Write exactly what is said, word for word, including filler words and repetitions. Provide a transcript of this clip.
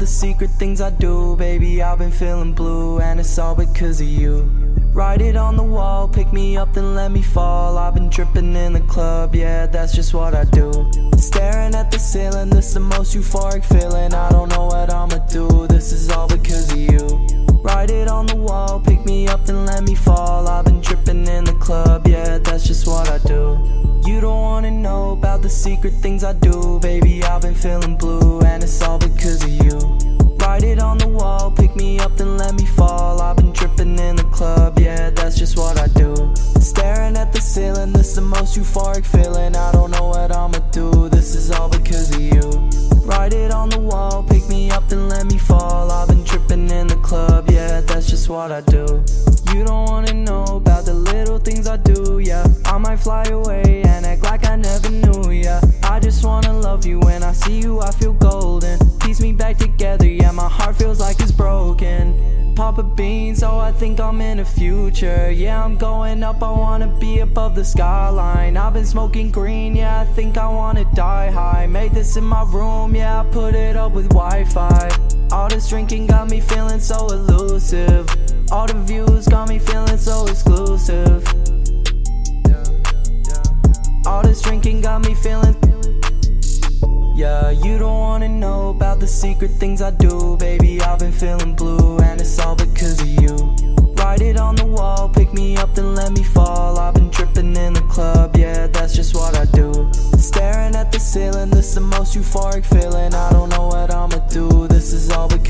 the secret things I do. Baby, I've been feeling blue, and it's all because of you. Write it on the wall, pick me up then let me fall. I've been tripping in the club, yeah, that's just what I do. Staring at the ceiling, this is the most euphoric feeling. I don't know what I'ma do, this is all because of you. Write it on the wall, pick me up then let me fall. I've been tripping in the club, yeah, that's just what I do. You don't wanna know about the secret things I do. Baby, I've been feeling blue, and it's all because of you. Write it on the wall, pick me up then let me fall. I've been tripping in the club, yeah, that's just what I do. Staring at the ceiling, this is the most euphoric feeling. I don't know what I'ma do, this is all because of you. Write it on the wall, pick me up then let me fall. I've been tripping in the club, yeah, that's just what I do. You don't wanna know about the little things I do, yeah. I might fly away and act like I never knew, yeah. I just wanna love you, when I see you I feel golden. Piece me back together, yeah, my heart feels like it's broken. Pop a bean, so I think I'm in the future. Yeah, I'm going up, I wanna be above the skyline. I've been smoking green, yeah, I think I wanna die high. Made this in my room, yeah, I put it up with Wi-Fi. All this drinking got me feeling so elusive. All the views got me feeling so exclusive. All this drinking got me feeling. Yeah, you don't wanna know about the secret things I do. Baby, I've been feeling blue, and it's all because of you. Write it on the wall, pick me up then let me fall. I've been tripping in the club, yeah, that's just what I do. Staring at the ceiling, this is the most euphoric feeling. I don't know what I'ma do, this is all because